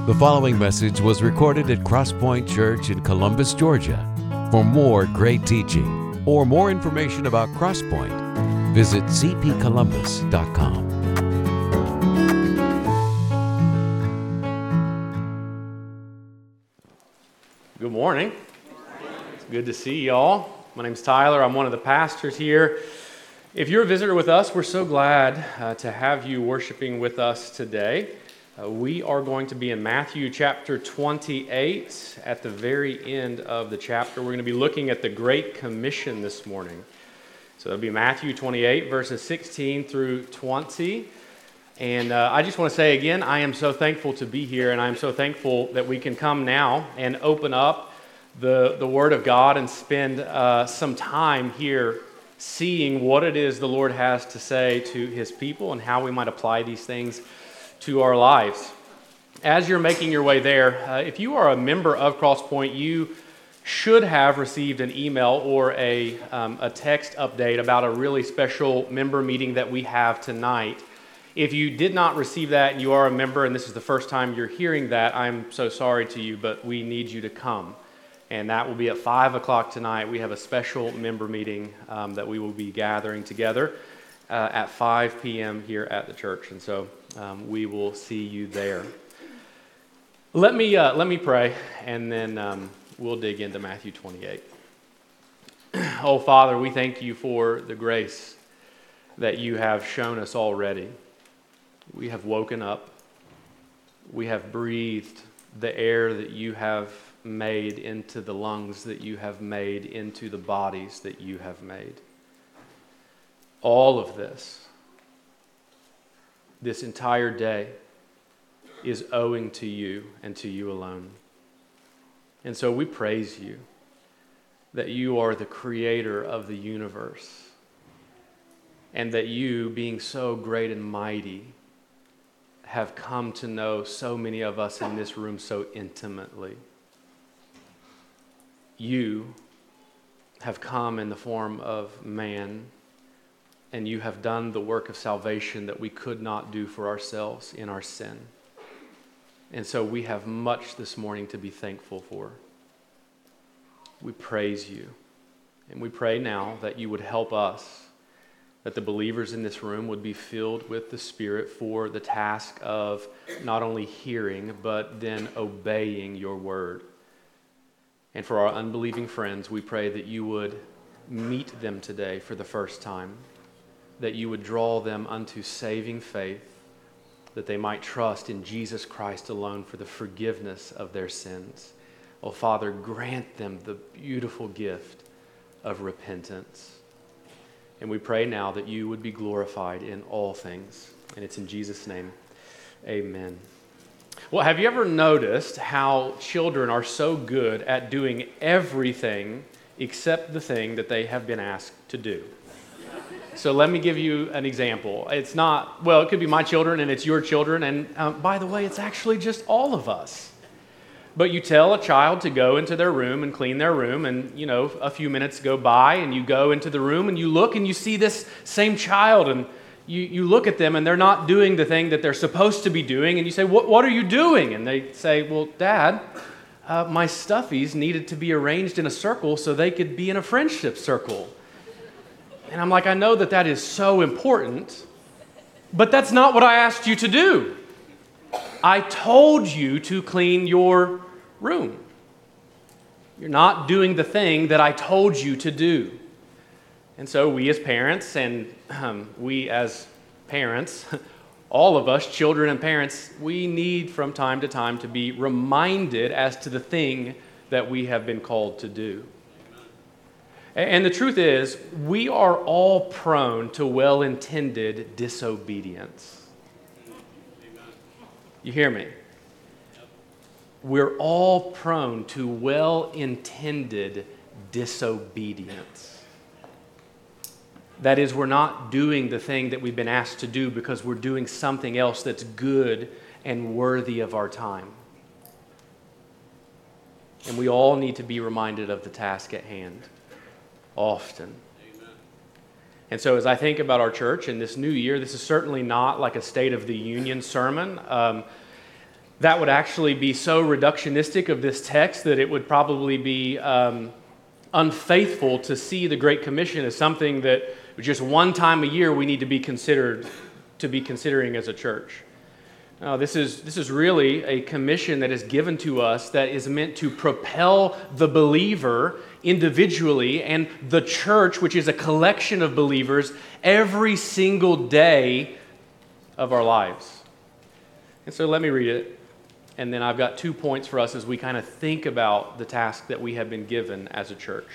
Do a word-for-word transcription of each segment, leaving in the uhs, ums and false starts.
The following message was recorded at Crosspoint Church in Columbus, Georgia. For more great teaching or more information about Crosspoint, visit c p columbus dot com. Good morning. It's good to see y'all. My name's Tyler. I'm one of the pastors here. If you're a visitor with us, we're so glad uh, to have you worshiping with us today. Uh, we are going to be in Matthew chapter twenty-eight. At the very end of the chapter, we're going to be looking at the Great Commission this morning. So it'll be Matthew twenty-eight, verses sixteen through twenty. And uh, I just want to say again, I am so thankful to be here, and I am so thankful that we can come now and open up the, the Word of God and spend uh, some time here seeing what it is the Lord has to say to His people and how we might apply these things to our lives. As you're making your way there, uh, if you are a member of Crosspoint, you should have received an email or a, um, a text update about a really special member meeting that we have tonight. If you did not receive that and you are a member and this is the first time you're hearing that, I'm so sorry to you, but we need you to come. And that will be at five o'clock tonight. We have a special member meeting um, that we will be gathering together uh, at five p.m. here at the church. And so um, we will see you there. Let me, uh, let me pray, and then um, we'll dig into Matthew twenty-eight. Oh, Father, we thank you for the grace that you have shown us already. We have woken up. We have breathed the air that you have made into the lungs that you have made into the bodies that you have made. All of this, this entire day, is owing to you and to you alone. And so we praise you that you are the creator of the universe, and that you, being so great and mighty, have come to know so many of us in this room so intimately. You have come in the form of man, and you have done the work of salvation that we could not do for ourselves in our sin. And so we have much this morning to be thankful for. We praise you, and we pray now that you would help us, that the believers in this room would be filled with the Spirit for the task of not only hearing, but then obeying your word. And for our unbelieving friends, we pray that you would meet them today for the first time, that you would draw them unto saving faith, that they might trust in Jesus Christ alone for the forgiveness of their sins. Oh, Father, grant them the beautiful gift of repentance. And we pray now that you would be glorified in all things. And it's in Jesus' name, amen. Well, have you ever noticed how children are so good at doing everything except the thing that they have been asked to do? So let me give you an example. It's not, well, it could be my children and it's your children. And um, by the way, it's actually just all of us. But you tell a child to go into their room and clean their room, and, you know, a few minutes go by, and you go into the room, and you look, and you see this same child, and you, you look at them, and they're not doing the thing that they're supposed to be doing, and you say, what, what are you doing? And they say, well, Dad, uh, my stuffies needed to be arranged in a circle so they could be in a friendship circle. And I'm like, I know that that is so important, but that's not what I asked you to do. I told you to clean your room. You're not doing the thing that I told you to do. And so we as parents, and um, we as parents, all of us, children and parents, we need from time to time to be reminded as to the thing that we have been called to do. And the truth is, we are all prone to well-intended disobedience. You hear me? We're all prone to well-intended disobedience. That is, we're not doing the thing that we've been asked to do because we're doing something else that's good and worthy of our time. And we all need to be reminded of the task at hand, often. Amen. And so as I think about our church in this new year, this is certainly not like a State of the Union sermon. Um, that would actually be so reductionistic of this text that it would probably be um, unfaithful to see the Great Commission as something that just one time a year we need to be considered to be considering as a church. Now, this is this is really a commission that is given to us that is meant to propel the believer individually and the church, which is a collection of believers, every single day of our lives. And so let me read it, and then I've got two points for us as we kind of think about the task that we have been given as a church.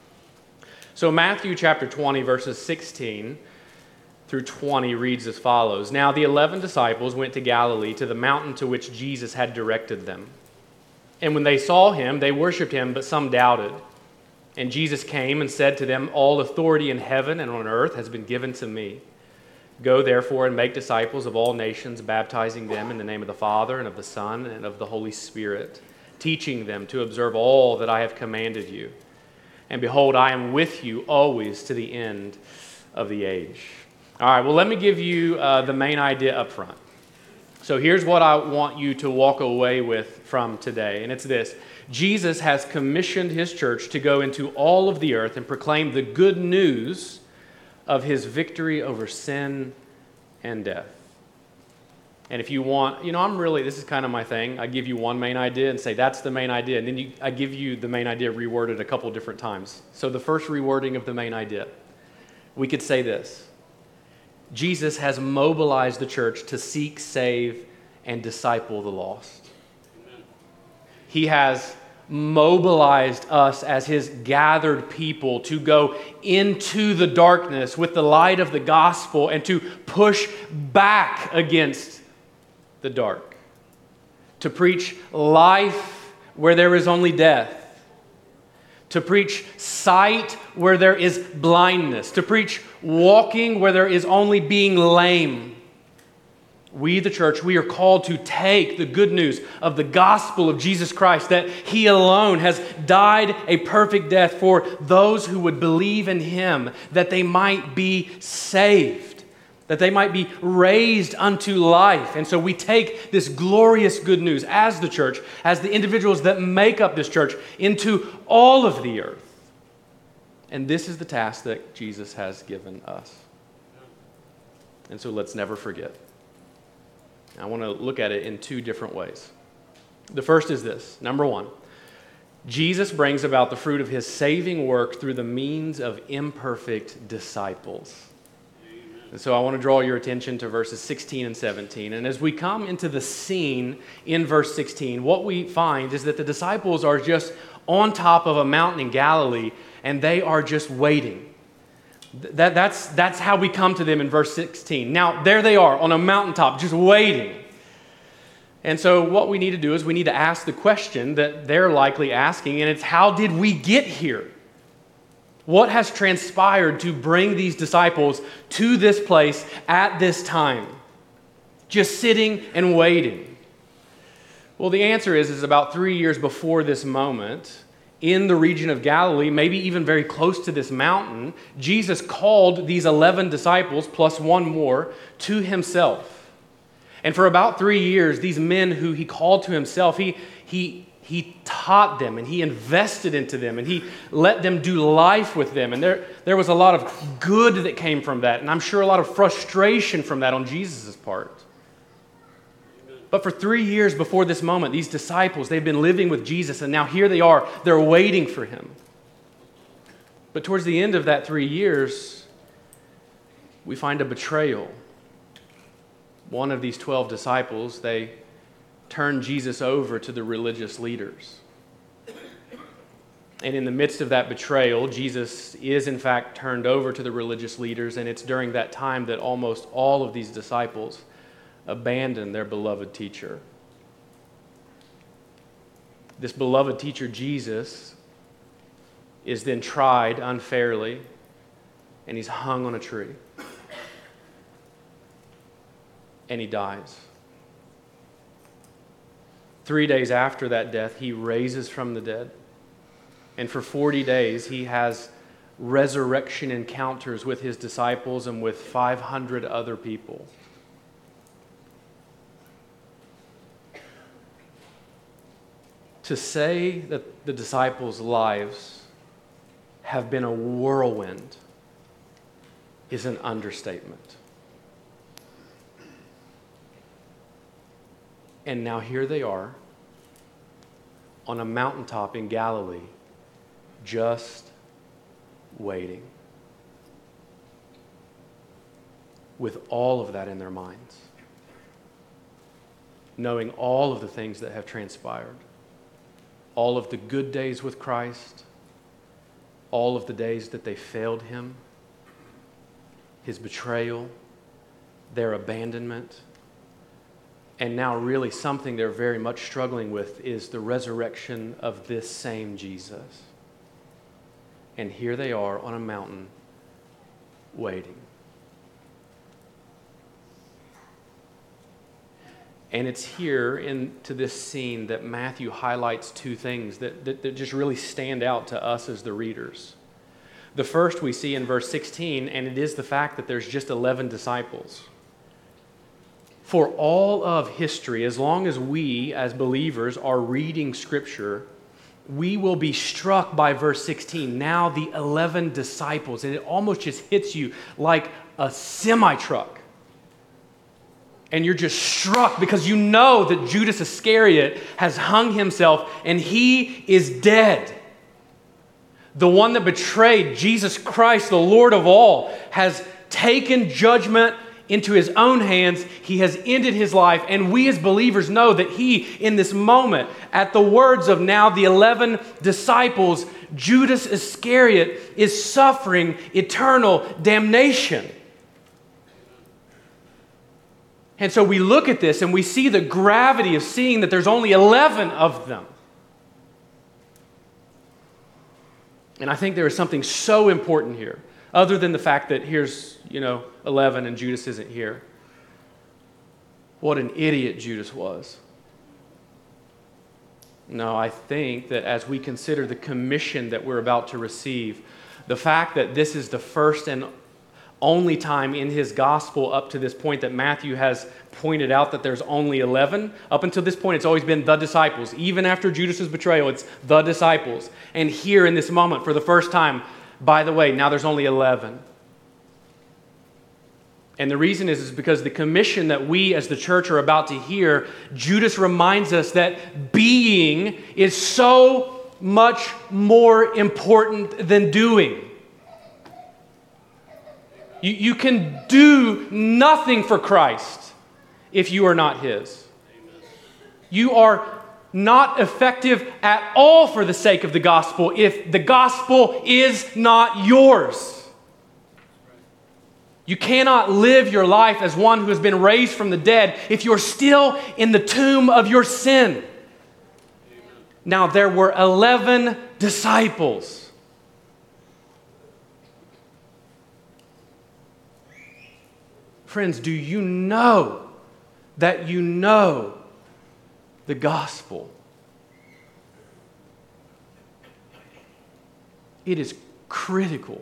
So Matthew chapter twenty, verses sixteen through twenty reads as follows. Now the eleven disciples went to Galilee, to the mountain to which Jesus had directed them. And when they saw him, they worshipped him, but some doubted. And Jesus came and said to them, all authority in heaven and on earth has been given to me. Go therefore and make disciples of all nations, baptizing them in the name of the Father and of the Son and of the Holy Spirit, teaching them to observe all that I have commanded you. And behold, I am with you always to the end of the age. All right, well, let me give you uh, the main idea up front. So here's what I want you to walk away with from today, and it's this. Jesus has commissioned his church to go into all of the earth and proclaim the good news of his victory over sin and death. And if you want, you know, I'm really, this is kind of my thing. I give you one main idea and say, that's the main idea. And then you, I give you the main idea reworded a couple different times. So the first rewording of the main idea, we could say this. Jesus has mobilized the church to seek, save, and disciple the lost. Amen. He has mobilized us as his gathered people to go into the darkness with the light of the gospel and to push back against the dark. To preach life where there is only death. To preach sight where there is blindness. To preach walking where there is only being lame. We, the church, we are called to take the good news of the gospel of Jesus Christ, that he alone has died a perfect death for those who would believe in him, that they might be saved, that they might be raised unto life. And so we take this glorious good news as the church, as the individuals that make up this church, into all of the earth. And this is the task that Jesus has given us. And so let's never forget. I want to look at it in two different ways. The first is this. Number one, Jesus brings about the fruit of his saving work through the means of imperfect disciples. And so I want to draw your attention to verses sixteen and seventeen. And as we come into the scene in verse sixteen, what we find is that the disciples are just on top of a mountain in Galilee, and they are just waiting. That, that's, that's how we come to them in verse sixteen. Now, there they are on a mountaintop, just waiting. And so what we need to do is we need to ask the question that they're likely asking, and it's, how did we get here? What has transpired to bring these disciples to this place at this time? Just sitting and waiting. Well, the answer is, is about three years before this moment, in the region of Galilee, maybe even very close to this mountain, Jesus called these eleven disciples, plus one more, to himself. And for about three years, these men who he called to himself, he, he, he taught them and he invested into them and he let them do life with them. And there, there was a lot of good that came from that. And I'm sure a lot of frustration from that on Jesus' part. But for three years before this moment, these disciples, they've been living with Jesus, and now here they are. They're waiting for him. But towards the end of that three years, we find a betrayal. One of these twelve disciples, they turn Jesus over to the religious leaders. And in the midst of that betrayal, Jesus is in fact turned over to the religious leaders, and it's during that time that almost all of these disciples abandon their beloved teacher. This beloved teacher, Jesus, is then tried unfairly, and he's hung on a tree. And he dies. Three days after that death, he raises from the dead. And for forty days, he has resurrection encounters with his disciples and with five hundred other people. To say that the disciples' lives have been a whirlwind is an understatement. And now here they are on a mountaintop in Galilee, just waiting, with all of that in their minds, knowing all of the things that have transpired, all of the good days with Christ, all of the days that they failed him, his betrayal, their abandonment. And now really something they're very much struggling with is the resurrection of this same Jesus. And here they are on a mountain waiting. And it's here into this scene that Matthew highlights two things that, that, that just really stand out to us as the readers. The first we see in verse sixteen, and it is the fact that there's just eleven disciples. For all of history, as long as we as believers are reading Scripture, we will be struck by verse sixteen. Now the eleven disciples, and it almost just hits you like a semi-truck. And you're just struck because you know that Judas Iscariot has hung himself and he is dead. The one that betrayed Jesus Christ, the Lord of all, has taken judgment into his own hands. He has ended his life. And we as believers know that he, in this moment, at the words of now the eleven disciples, Judas Iscariot is suffering eternal damnation. And so we look at this and we see the gravity of seeing that there's only eleven of them. And I think there is something so important here, other than the fact that here's, you know, eleven and Judas isn't here. What an idiot Judas was. No, I think that as we consider the commission that we're about to receive, the fact that this is the first and only time in his gospel up to this point that Matthew has pointed out that there's only eleven. Up until this point, it's always been the disciples. Even after Judas's betrayal, it's the disciples. And here in this moment, for the first time, by the way, now there's only eleven. And the reason is, is because the commission that we as the church are about to hear, Judas reminds us that being is so much more important than doing. You, you can do nothing for Christ if you are not his. You are not effective at all for the sake of the gospel if the gospel is not yours. You cannot live your life as one who has been raised from the dead if you're still in the tomb of your sin. Now, there were eleven disciples. Friends, do you know that you know the gospel? It is critical.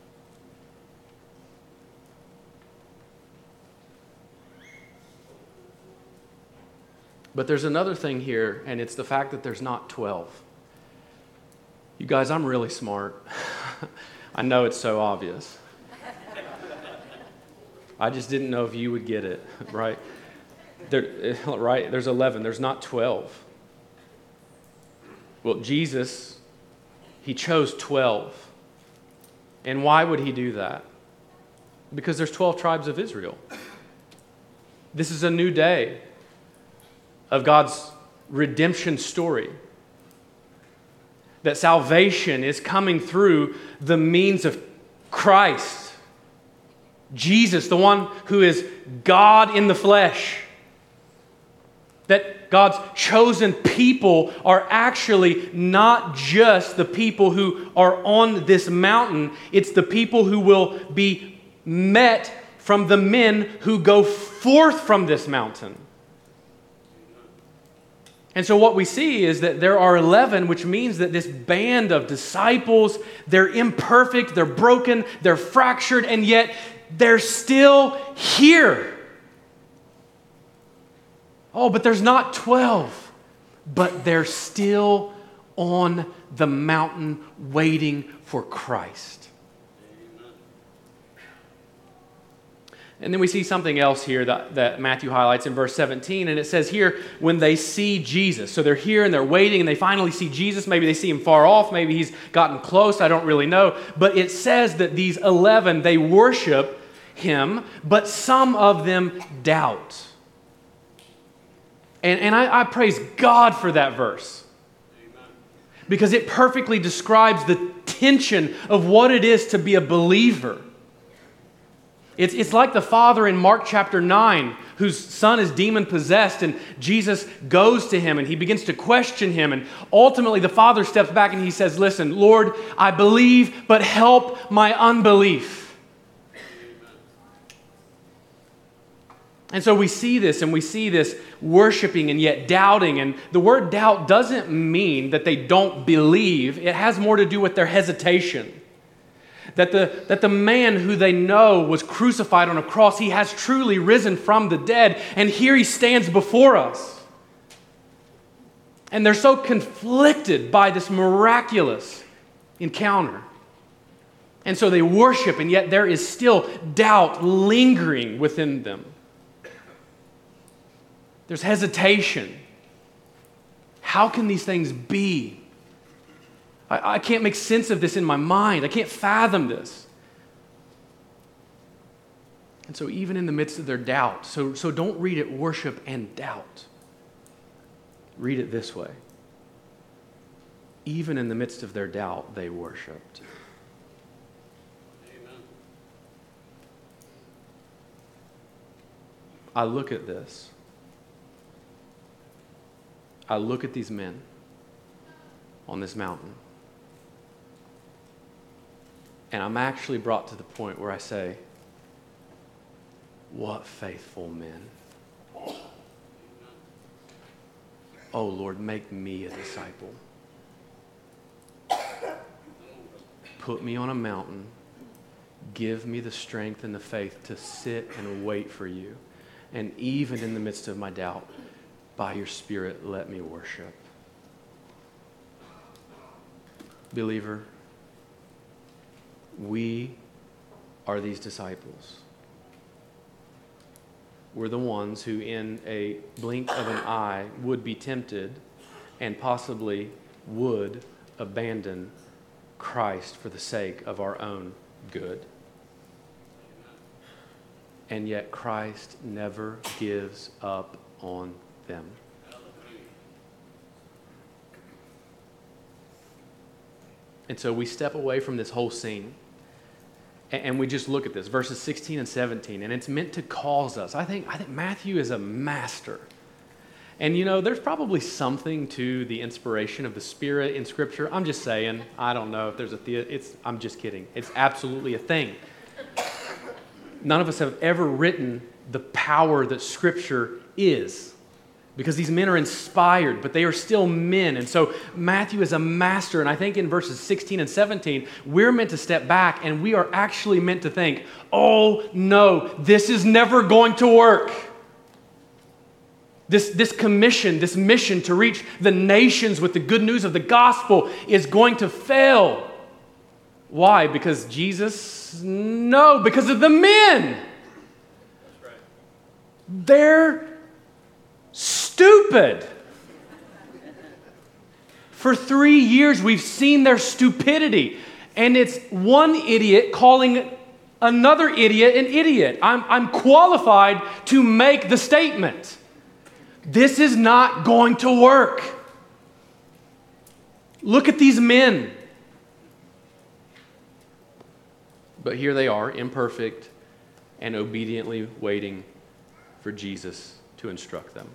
But there's another thing here, and it's the fact that there's not twelve. You guys, I'm really smart. I know it's so obvious. I just didn't know if you would get it, right? There, right? There's eleven. There's not twelve. Well, Jesus, he chose twelve. And why would he do that? Because there's twelve tribes of Israel. This is a new day of God's redemption story. That salvation is coming through the means of Christ. Jesus, the one who is God in the flesh. That God's chosen people are actually not just the people who are on this mountain. It's the people who will be met from the men who go forth from this mountain. And so what we see is that there are eleven, which means that this band of disciples, they're imperfect, they're broken, they're fractured, and yet they're still here. Oh, but there's not twelve. but they're still on the mountain waiting for Christ. And then we see something else here that, that Matthew highlights in verse seventeen, and it says here, when they see Jesus. So they're here and they're waiting, and they finally see Jesus. Maybe they see him far off. Maybe he's gotten close. I don't really know. But it says that these eleven, they worship him, but some of them doubt. And, and I, I praise God for that verse. Amen. Because it perfectly describes the tension of what it is to be a believer. It's, it's like the father in Mark chapter nine, whose son is demon-possessed, and Jesus goes to him and he begins to question him. And ultimately the father steps back and he says, listen, Lord, I believe, but help my unbelief. And so we see this, and we see this worshiping and yet doubting. And the word doubt doesn't mean that they don't believe. It has more to do with their hesitation. That the, that the man who they know was crucified on a cross, he has truly risen from the dead, and here he stands before us. And they're so conflicted by this miraculous encounter. And so they worship, and yet there is still doubt lingering within them. There's hesitation. How can these things be? I, I can't make sense of this in my mind. I can't fathom this. And so even in the midst of their doubt, so, so don't read it worship and doubt. Read it this way. Even in the midst of their doubt, they worshiped. Amen. I look at this. I look at these men on this mountain. And I'm actually brought to the point where I say, what faithful men. Oh Lord, make me a disciple. Put me on a mountain. Give me the strength and the faith to sit and wait for you. And even in the midst of my doubt, by your Spirit, let me worship. Believer, we are these disciples. We're the ones who in a blink of an eye would be tempted and possibly would abandon Christ for the sake of our own good. And yet Christ never gives up on them. And so we step away from this whole scene and we just look at this, verses sixteen and seventeen, and it's meant to cause us. I think, I think Matthew is a master. And you know, there's probably something to the inspiration of the Spirit in Scripture. I'm just saying, I don't know if there's a the- it's I'm just kidding. It's absolutely a thing. None of us have ever written the power that Scripture is, because these men are inspired, but they are still men. And so Matthew is a master. And I think in verses sixteen and seventeen, we're meant to step back and we are actually meant to think, oh no, this is never going to work. This, this commission, this mission to reach the nations with the good news of the gospel is going to fail. Why? Because Jesus? No, because of the men. That's right. They're stupid. For three years, we've seen their stupidity. And it's one idiot calling another idiot an idiot. I'm, I'm qualified to make the statement. This is not going to work. Look at these men. But here they are, imperfect and obediently waiting for Jesus to instruct them.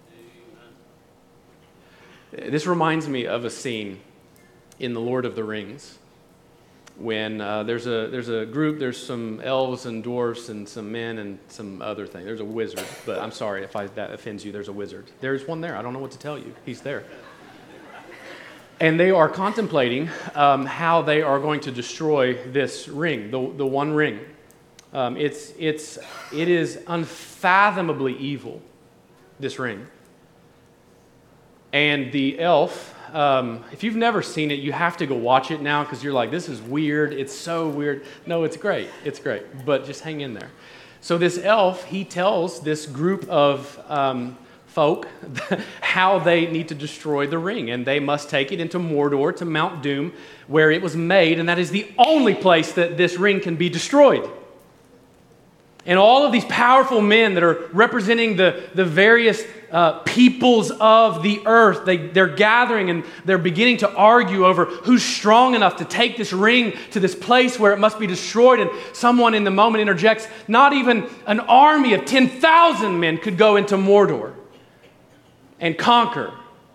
This reminds me of a scene in The Lord of the Rings when uh, there's a there's a group, there's some elves and dwarfs and some men and some other thing. There's a wizard, but I'm sorry if I, that offends you. There's a wizard. There's one there. I don't know what to tell you. He's there. And they are contemplating um, how they are going to destroy this ring, the, the one ring. Um, it's it's it is unfathomably evil, this ring. And the elf, um, if you've never seen it, you have to go watch it now because you're like, this is weird. It's so weird. No, it's great. It's great. But just hang in there. So this elf, he tells this group of um, folk how they need to destroy the ring. And they must take it into Mordor, to Mount Doom, where it was made. And that is the only place that this ring can be destroyed. And all of these powerful men that are representing the, the various uh, peoples of the earth, they, they're gathering and they're beginning to argue over who's strong enough to take this ring to this place where it must be destroyed. And someone in the moment interjects, not even an army of ten thousand men could go into Mordor and conquer.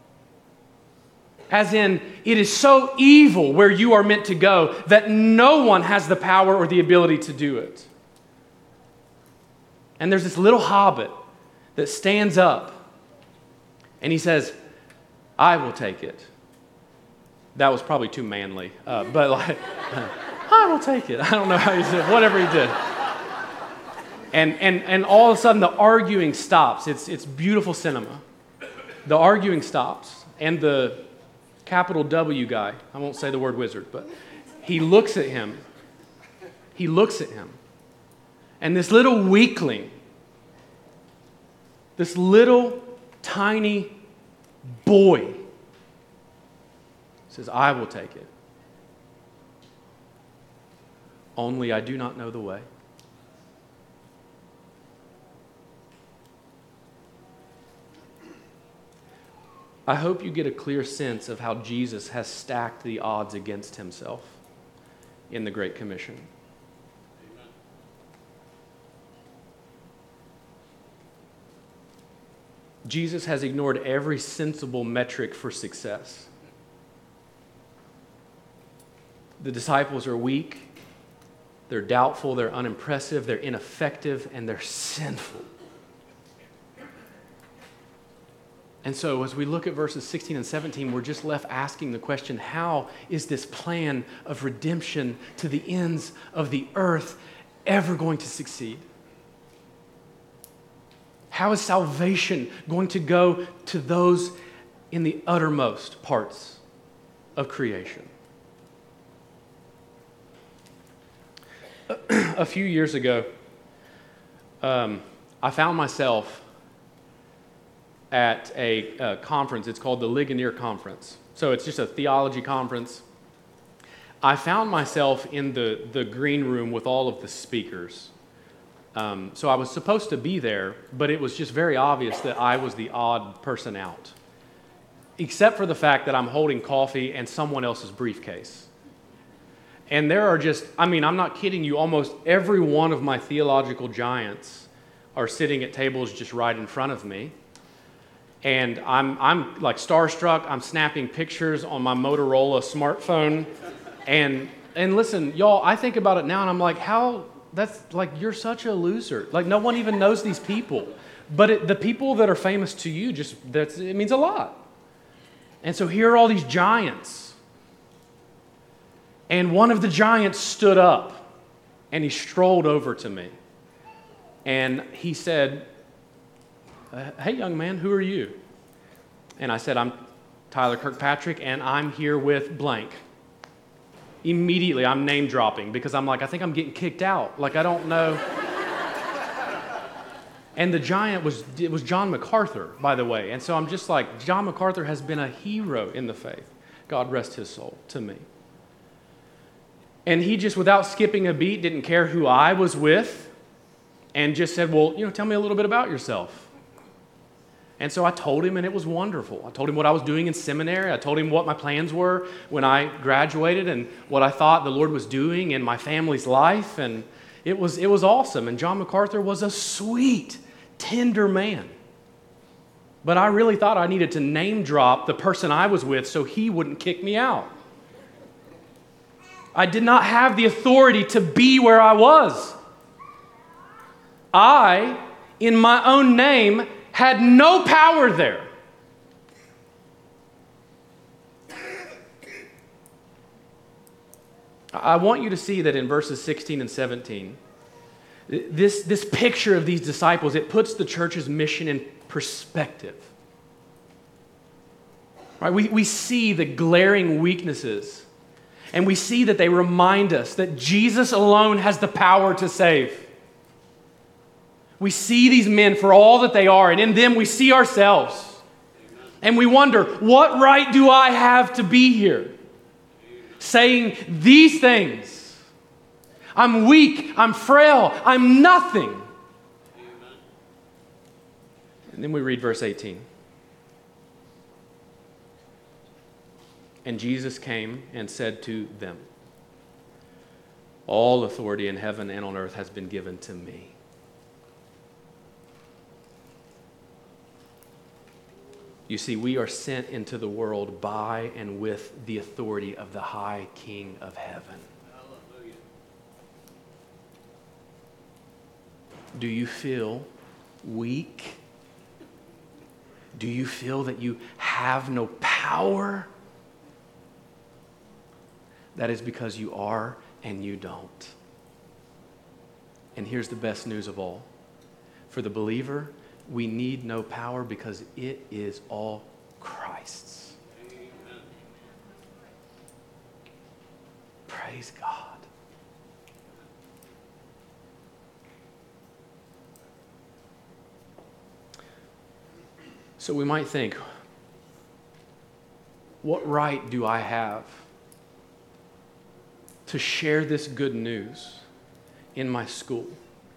As in, it is so evil where you are meant to go that no one has the power or the ability to do it. And there's this little hobbit that stands up and he says, I will take it. That was probably too manly, uh, but like, I will take it. I don't know how he said, whatever he did. And, and, and all of a sudden the arguing stops. It's, it's beautiful cinema. The arguing stops. And the capital W guy, I won't say the word wizard, but he looks at him. He looks at him. And this little weakling, this little tiny boy says, I will take it. Only I do not know the way. I hope you get a clear sense of how Jesus has stacked the odds against himself in the Great Commission. Jesus has ignored every sensible metric for success. The disciples are weak, they're doubtful, they're unimpressive, they're ineffective, and they're sinful. And so as we look at verses sixteen and seventeen, we're just left asking the question, how is this plan of redemption to the ends of the earth ever going to succeed? How is salvation going to go to those in the uttermost parts of creation? A few years ago, um, I found myself at a, a conference. It's called the Ligonier Conference. So it's just a theology conference. I found myself in the, the green room with all of the speakers. Um, so I was supposed to be there, but it was just very obvious that I was the odd person out, except for the fact that I'm holding coffee and someone else's briefcase. And there are just, I mean, I'm not kidding you, almost every one of my theological giants are sitting at tables just right in front of me. And I'm, I'm like starstruck. I'm snapping pictures on my Motorola smartphone. And, and listen, y'all, I think about it now and I'm like, how... That's like, you're such a loser. Like, no one even knows these people. But it, the people that are famous to you, just, that's, it means a lot. And so here are all these giants. And one of the giants stood up and he strolled over to me. And he said, hey, young man, who are you? And I said, I'm Tyler Kirkpatrick and I'm here with blank. Immediately, I'm name dropping because I'm like, I think I'm getting kicked out. Like, I don't know. And the giant was, it was John MacArthur, by the way. And so I'm just like, John MacArthur has been a hero in the faith. God rest his soul, to me. And he just, without skipping a beat, didn't care who I was with and just said, well, you know, tell me a little bit about yourself. And so I told him, and it was wonderful. I told him what I was doing in seminary. I told him what my plans were when I graduated and what I thought the Lord was doing in my family's life. And it was, it was awesome. And John MacArthur was a sweet, tender man. But I really thought I needed to name drop the person I was with so he wouldn't kick me out. I did not have the authority to be where I was. I, in my own name, had no power there. I want you to see that in verses sixteen and seventeen, this, this picture of these disciples, it puts the church's mission in perspective. Right? We, we see the glaring weaknesses, and we see that they remind us that Jesus alone has the power to save. We see these men for all that they are, and in them we see ourselves. And we wonder, what right do I have to be here? Saying these things. I'm weak, I'm frail, I'm nothing. And then we read verse eighteen. And Jesus came and said to them, all authority in heaven and on earth has been given to me. You see, we are sent into the world by and with the authority of the high King of heaven. Hallelujah. Do you feel weak? Do you feel that you have no power? That is because you are and you don't. And here's the best news of all. For the believer, we need no power because it is all Christ's. Amen. Praise God. So we might think, what right do I have to share this good news in my school?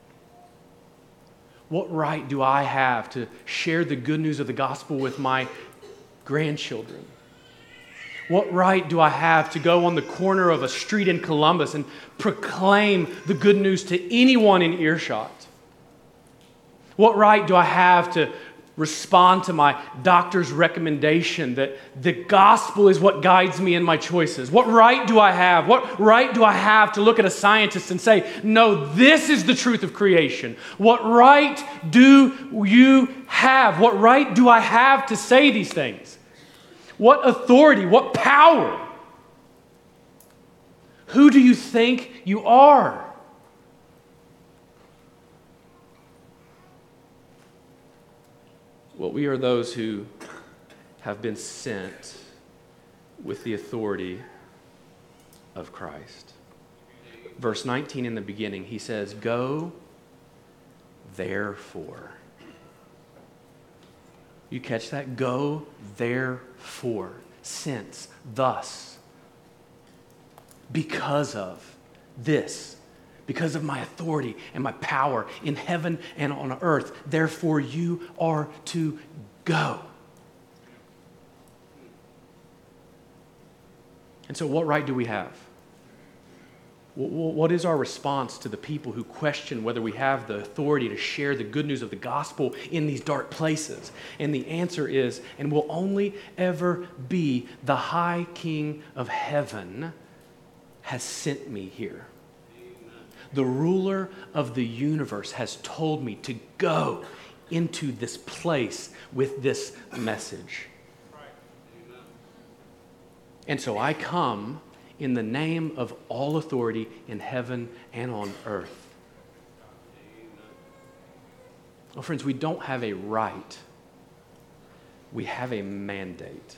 What right do I have to share the good news of the gospel with my grandchildren? What right do I have to go on the corner of a street in Columbus and proclaim the good news to anyone in earshot? What right do I have to respond to my doctor's recommendation that the gospel is what guides me in my choices? What right do I have? What right do I have to look at a scientist and say, no, this is the truth of creation? What right do you have? What right do I have to say these things? What authority? What power? Who do you think you are? Well, we are those who have been sent with the authority of Christ. Verse nineteen in the beginning, he says, go therefore. You catch that? Go therefore. Since, thus, because of this, because of my authority and my power in heaven and on earth, therefore you are to go. And so what right do we have? What is our response to the people who question whether we have the authority to share the good news of the gospel in these dark places? And the answer is, and will only ever be, the high King of heaven has sent me here. The ruler of the universe has told me to go into this place with this message. And so I come in the name of all authority in heaven and on earth. Well, friends, we don't have a right. We have a mandate.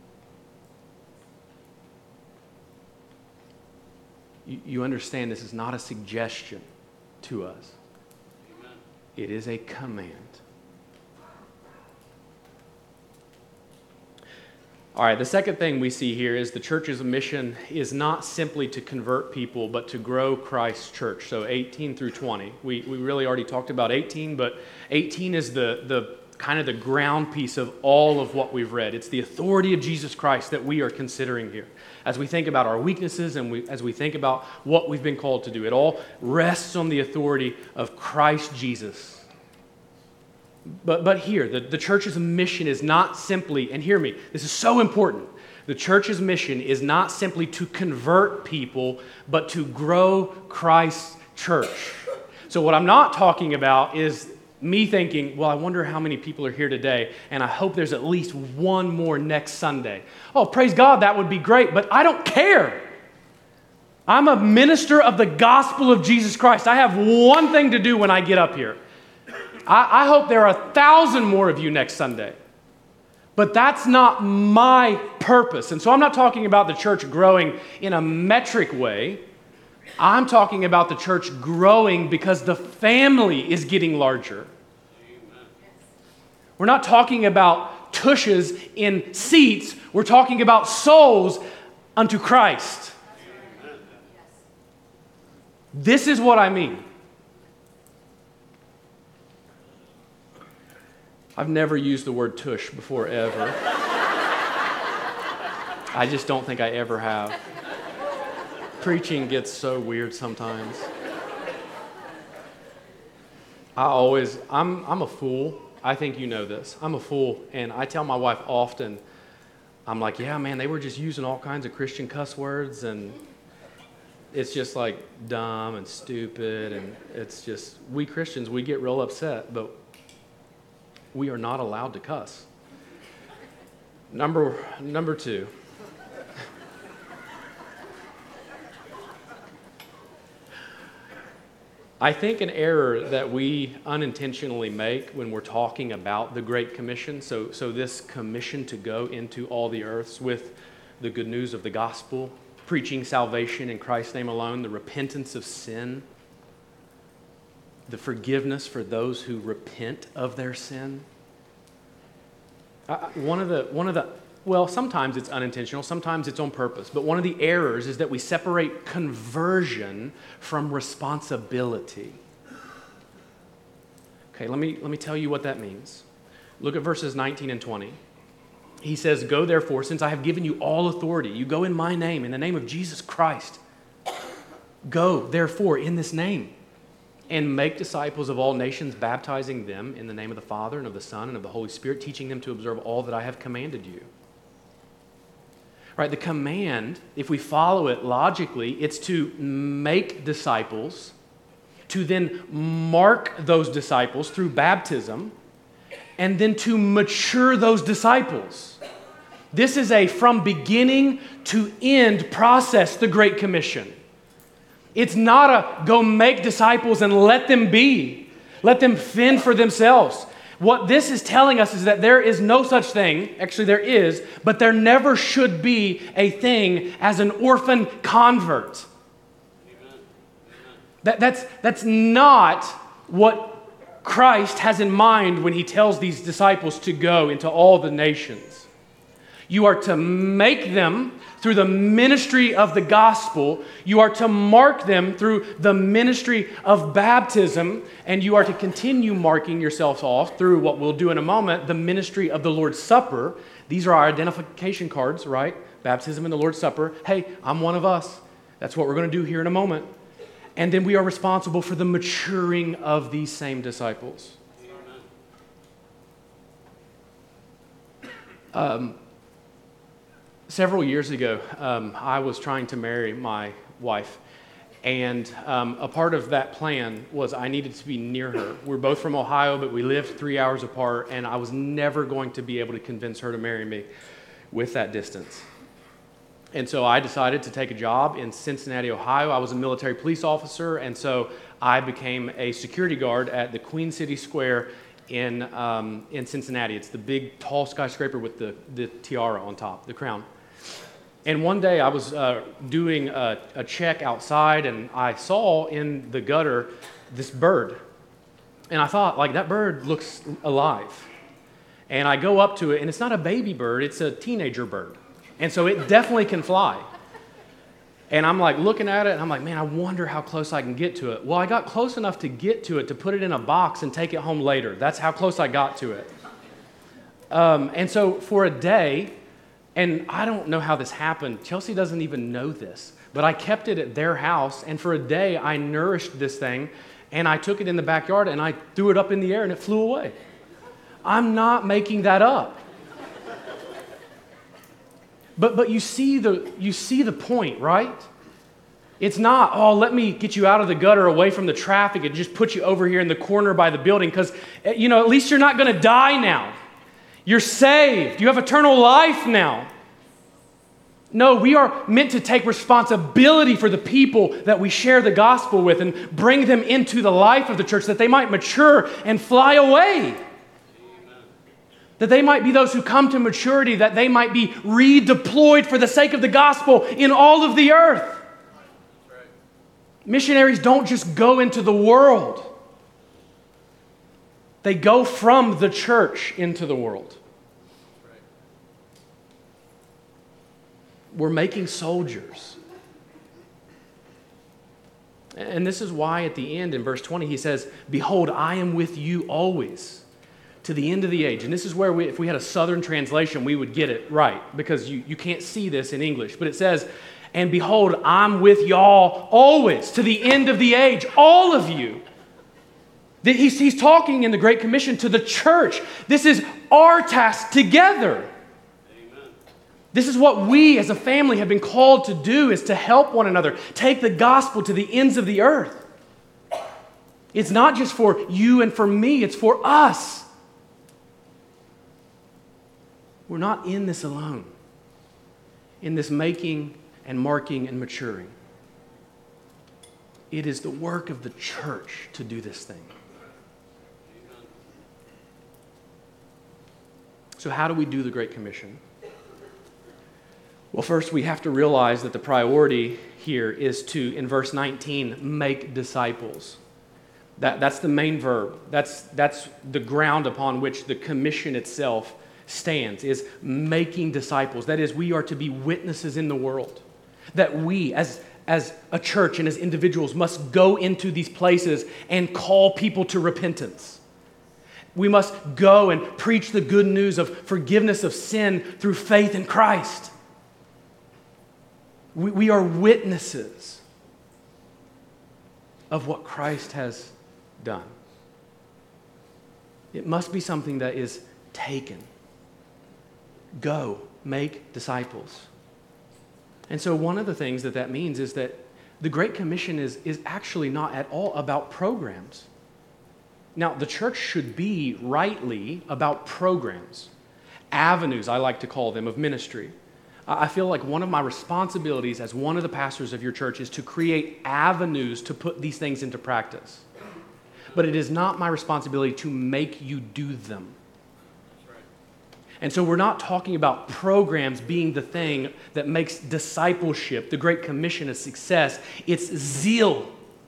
You, you understand this is not a suggestion to us. Amen. It is a command. All right, the second thing we see here is the church's mission is not simply to convert people, but to grow Christ's church. So eighteen through twenty. We, we really already talked about eighteen, but eighteen is the, the kind of the ground piece of all of what we've read. It's the authority of Jesus Christ that we are considering here. As we think about our weaknesses and we, as we think about what we've been called to do, it all rests on the authority of Christ Jesus. But, but here, the, the church's mission is not simply, and hear me, this is so important. The church's mission is not simply to convert people, but to grow Christ's church. So what I'm not talking about is me thinking, well, I wonder how many people are here today, and I hope there's at least one more next Sunday. Oh, praise God, that would be great, but I don't care. I'm a minister of the gospel of Jesus Christ. I have one thing to do when I get up here. I, I hope there are a thousand more of you next Sunday. But that's not my purpose. And so I'm not talking about the church growing in a metric way. I'm talking about the church growing because the family is getting larger. We're not talking about tushes in seats. We're talking about souls unto Christ. This is what I mean. I've never used the word tush before, ever. I just don't think I ever have. Preaching gets so weird sometimes. I always, I'm, I'm a fool. I think you know this. I'm a fool, and I tell my wife often, I'm like, yeah, man, they were just using all kinds of Christian cuss words, and it's just like dumb and stupid, and it's just, we Christians, we get real upset, but we are not allowed to cuss. Number, number two. I think an error that we unintentionally make when we're talking about the Great Commission, so, so this commission to go into all the earths with the good news of the gospel, preaching salvation in Christ's name alone, the repentance of sin, the forgiveness for those who repent of their sin. Uh, one of the, one of the, well, sometimes it's unintentional, sometimes it's on purpose, but one of the errors is that we separate conversion from responsibility. Okay, let me, let me tell you what that means. Look at verses nineteen and twenty. He says, "Go therefore, since I have given you all authority, you go in my name, in the name of Jesus Christ. Go therefore in this name, and make disciples of all nations, baptizing them in the name of the Father and of the Son and of the Holy Spirit, teaching them to observe all that I have commanded you." Right, the command, if we follow it logically, it's to make disciples, to then mark those disciples through baptism, and then to mature those disciples. This is a from beginning to end process, the Great Commission. It's not a go make disciples and let them be. Let them fend for themselves. What this is telling us is that there is no such thing, actually there is, but there never should be a thing as an orphan convert. Amen. That, that's, that's not what Christ has in mind when he tells these disciples to go into all the nations. You are to make them through the ministry of the gospel. You are to mark them through the ministry of baptism, and you are to continue marking yourselves off through what we'll do in a moment, the ministry of the Lord's Supper. These are our identification cards, right? Baptism and the Lord's Supper. Hey, I'm one of us. That's what we're going to do here in a moment. And then we are responsible for the maturing of these same disciples. Um, Several years ago, um, I was trying to marry my wife, and um, a part of that plan was I needed to be near her. We're both from Ohio, but we lived three hours apart, and I was never going to be able to convince her to marry me with that distance. And so I decided to take a job in Cincinnati, Ohio. I was a military police officer, and so I became a security guard at the Queen City Square in um, in Cincinnati. It's the big, tall skyscraper with the, the tiara on top, the crown. And one day I was uh, doing a, a check outside, and I saw in the gutter this bird. And I thought, like, that bird looks alive. And I go up to it, and it's not a baby bird, it's a teenager bird. And so it definitely can fly. And I'm like looking at it, and I'm like, man, I wonder how close I can get to it. Well, I got close enough to get to it to put it in a box and take it home later. That's how close I got to it. Um, and so for a day, and I don't know how this happened. Chelsea doesn't even know this. But I kept it at their house, and for a day I nourished this thing, and I took it in the backyard, and I threw it up in the air, and it flew away. I'm not making that up. But but you see the you see the point, right? It's not, oh, let me get you out of the gutter away from the traffic and just put you over here in the corner by the building, because, you know, at least you're not going to die now. You're saved. You have eternal life now. No, we are meant to take responsibility for the people that we share the gospel with and bring them into the life of the church that they might mature and fly away. Amen. that they might be those who come to maturity, that they might be redeployed for the sake of the gospel in all of the earth. That's right. Missionaries don't just go into the world. They go from the church into the world. Right. We're making soldiers. And this is why at the end in verse twenty he says, "Behold, I am with you always, to the end of the age." And this is where we, if we had a Southern translation, we would get it right, because you, you can't see this in English. But it says, "And behold, I'm with y'all always, to the end of the age," all of you. He's, he's talking in the Great Commission to the church. This is our task together. Amen. This is what we as a family have been called to do, is to help one another, take the gospel to the ends of the earth. It's not just for you and for me, it's for us. We're not in this alone, in this making and marking and maturing. It is the work of the church to do this thing. So how do we do the Great Commission? Well, first we have to realize that the priority here is to, in verse nineteen, make disciples. That, that's the main verb. That's, that's the ground upon which the commission itself stands, is making disciples. That is, we are to be witnesses in the world. That we, as, as a church and as individuals, must go into these places and call people to repentance. We must go and preach the good news of forgiveness of sin through faith in Christ. We, we are witnesses of what Christ has done. It must be something that is taken. Go, make disciples. And so one of the things that that means is that the Great Commission is, is actually not at all about programs. Now, the church should be rightly about programs, avenues, I like to call them, of ministry. I feel like one of my responsibilities as one of the pastors of your church is to create avenues to put these things into practice. But it is not my responsibility to make you do them. And so we're not talking about programs being the thing that makes discipleship, the Great Commission, a success. It's zeal.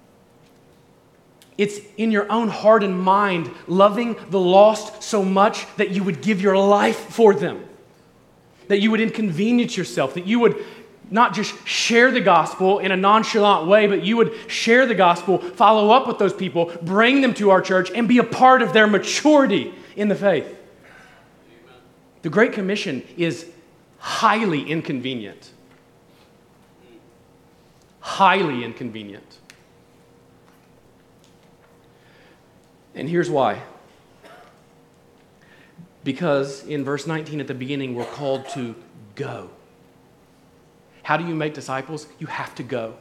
It's in your own heart and mind, loving the lost so much that you would give your life for them, that you would inconvenience yourself, that you would not just share the gospel in a nonchalant way, but you would share the gospel, follow up with those people, bring them to our church, and be a part of their maturity in the faith. Amen. The Great Commission is highly inconvenient. Highly inconvenient. And here's why. Because in verse nineteen at the beginning, we're called to go. How do you make disciples? You have to go.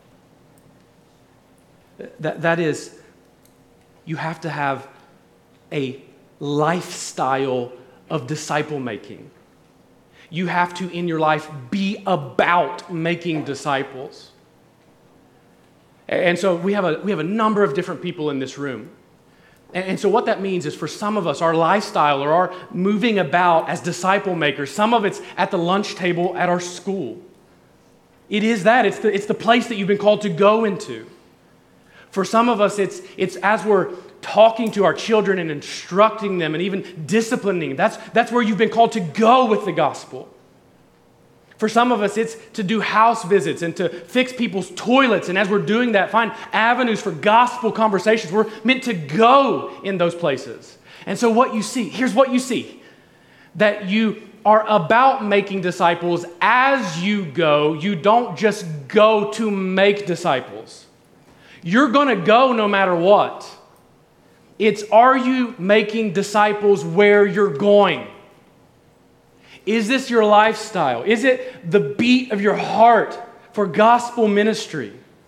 That, that is, you have to have a lifestyle of disciple making. You have to, in your life, be about making disciples. And so we have a, we have a number of different people in this room. And so what that means is, for some of us, our lifestyle or our moving about as disciple makers, some of it's at the lunch table at our school. It is that. It's the, it's the place that you've been called to go into. For some of us, it's, it's as we're talking to our children and instructing them and even disciplining. That's, that's where you've been called to go with the gospel. For some of us, it's to do house visits and to fix people's toilets. And as we're doing that, find avenues for gospel conversations. We're meant to go in those places. And so what you see, here's what you see. That you are about making disciples as you go. You don't just go to make disciples. You're going to go no matter what. It's, are you making disciples where you're going? Is this your lifestyle? Is it the beat of your heart for gospel ministry?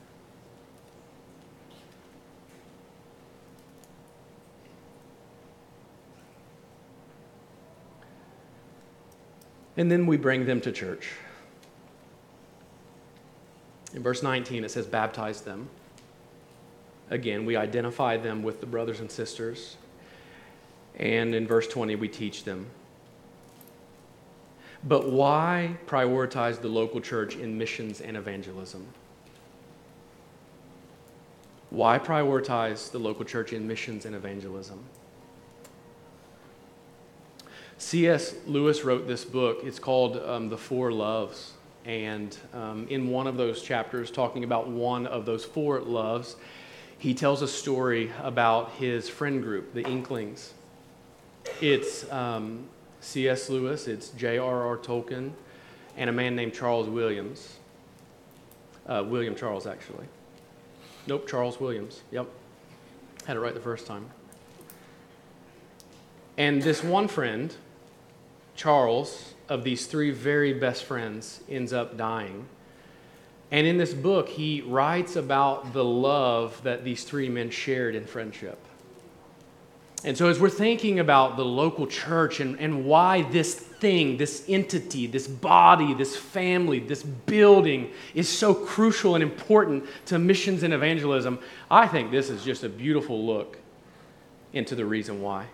And then we bring them to church. In verse nineteen, it says, baptize them. Again, we identify them with the brothers and sisters. And in verse twenty, we teach them. But why prioritize the local church in missions and evangelism? Why prioritize the local church in missions and evangelism? C S Lewis wrote this book. It's called um, The Four Loves. And um, in one of those chapters, talking about one of those four loves, he tells a story about his friend group, the Inklings. It's um, C S Lewis, it's J R R Tolkien, and a man named Charles Williams. Uh, William Charles, actually. Nope, Charles Williams. Yep. Had it right the first time. And this one friend, Charles, of these three very best friends, ends up dying. And in this book, he writes about the love that these three men shared in friendship. And so as we're thinking about the local church and, and why this thing, this entity, this body, this family, this building is so crucial and important to missions and evangelism, I think this is just a beautiful look into the reason why.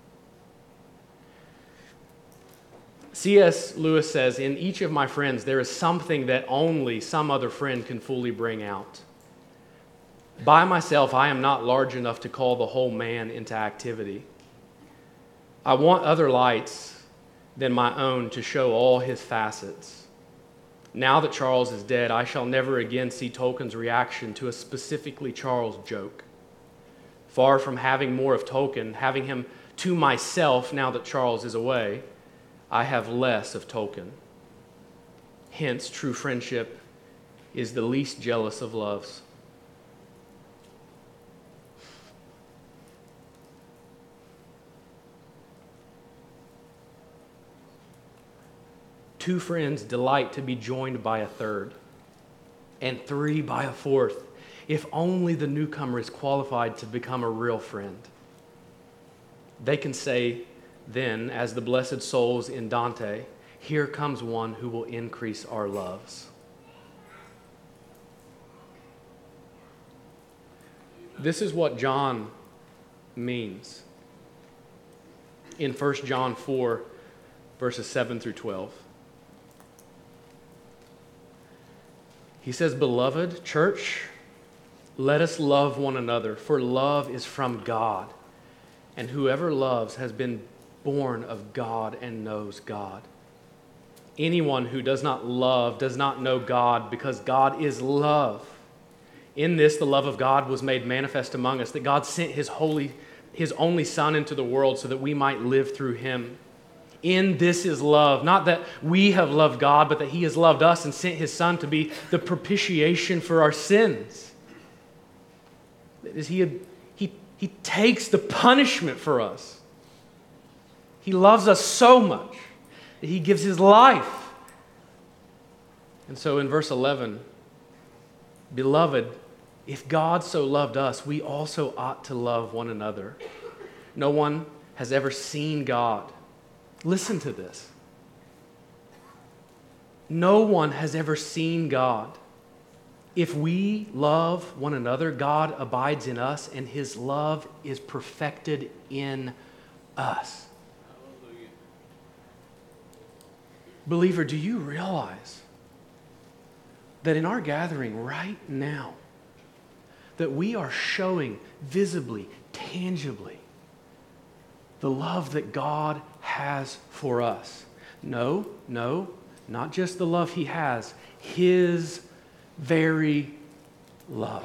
C S Lewis says, in each of my friends, there is something that only some other friend can fully bring out. By myself, I am not large enough to call the whole man into activity. I want other lights than my own to show all his facets. Now that Charles is dead, I shall never again see Tolkien's reaction to a specifically Charles joke. Far from having more of Tolkien, having him to myself now that Charles is away, I have less of Tolkien. Hence, true friendship is the least jealous of loves. Two friends delight to be joined by a third, and three by a fourth, if only the newcomer is qualified to become a real friend. They can say then, as the blessed souls in Dante, here comes one who will increase our loves. This is what John means in First John four, verses seven through twelve. He says, "Beloved church, let us love one another, for love is from God, and whoever loves has been born of God and knows God. Anyone who does not love does not know God, because God is love. In this, the love of God was made manifest among us, that God sent his holy, his only Son into the world so that we might live through him. In this is love, not that we have loved God, but that he has loved us and sent his Son to be the propitiation for our sins." That is, he, he, he takes the punishment for us. He loves us so much that he gives his life. And so in verse eleven, "Beloved, if God so loved us, we also ought to love one another. No one has ever seen God." Listen to this. No one has ever seen God. If we love one another, God abides in us, and his love is perfected in us. Hallelujah. Believer, do you realize that in our gathering right now, that we are showing visibly, tangibly, the love that God has for us? No, no, not just the love he has, his very love.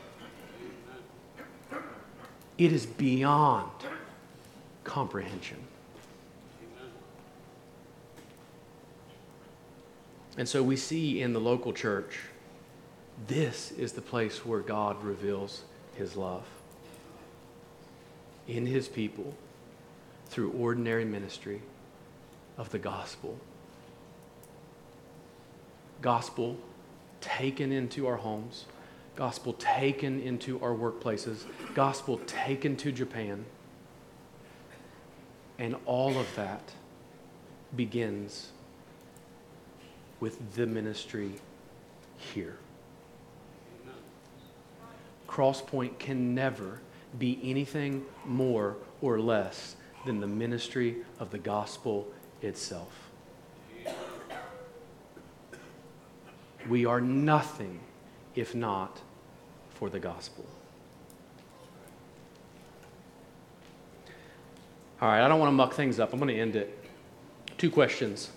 It is beyond comprehension. And so we see in the local church, this is the place where God reveals his love in his people through ordinary ministry of the gospel. Gospel taken into our homes, gospel taken into our workplaces, gospel taken to Japan. And all of that begins with the ministry here. Crosspoint can never be anything more or less than the ministry of the gospel itself. We are nothing if not for the gospel. All right, I don't want to muck things up. I'm going to end it. Two questions.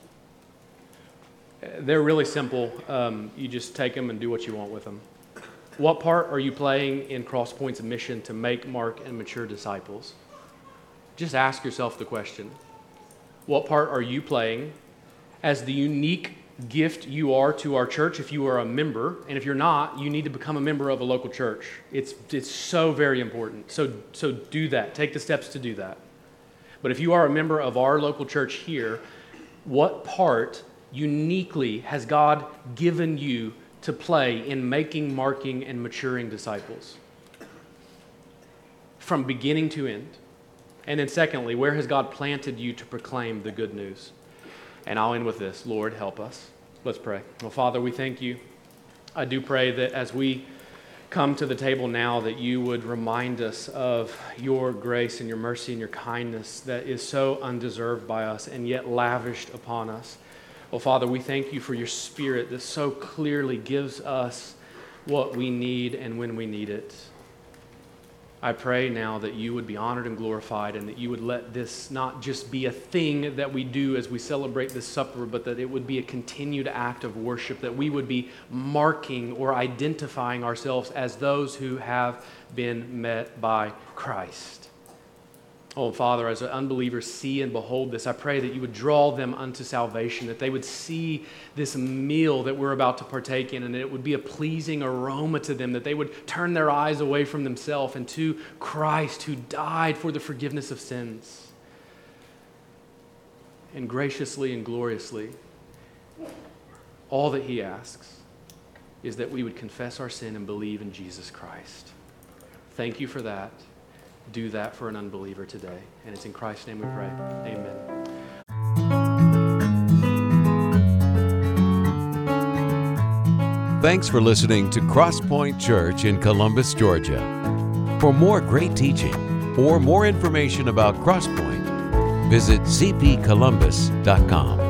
They're really simple. Um, you just take them and do what you want with them. What part are you playing in Crosspoint's mission to make, mark, and mature disciples? Just ask yourself the question. What part are you playing as the unique gift you are to our church if you are a member? And if you're not, you need to become a member of a local church. It's it's so very important. So so do that. Take the steps to do that. But if you are a member of our local church here, what part uniquely has God given you to play in making, marking, and maturing disciples? From beginning to end. And then secondly, where has God planted you to proclaim the good news? And I'll end with this. Lord, help us. Let's pray. Well, Father, we thank you. I do pray that as we come to the table now, that you would remind us of your grace and your mercy and your kindness that is so undeserved by us and yet lavished upon us. Well, Father, we thank you for your Spirit that so clearly gives us what we need and when we need it. I pray now that you would be honored and glorified and that you would let this not just be a thing that we do as we celebrate this supper, but that it would be a continued act of worship, that we would be marking or identifying ourselves as those who have been met by Christ. Oh, Father, as unbelievers see and behold this, I pray that you would draw them unto salvation, that they would see this meal that we're about to partake in, and that it would be a pleasing aroma to them, that they would turn their eyes away from themselves and to Christ who died for the forgiveness of sins. And graciously and gloriously, all that he asks is that we would confess our sin and believe in Jesus Christ. Thank you for that. Do that for an unbeliever today. And it's in Christ's name we pray. Amen. Thanks for listening to Crosspoint Church in Columbus, Georgia. For more great teaching or more information about Crosspoint, visit c p columbus dot com.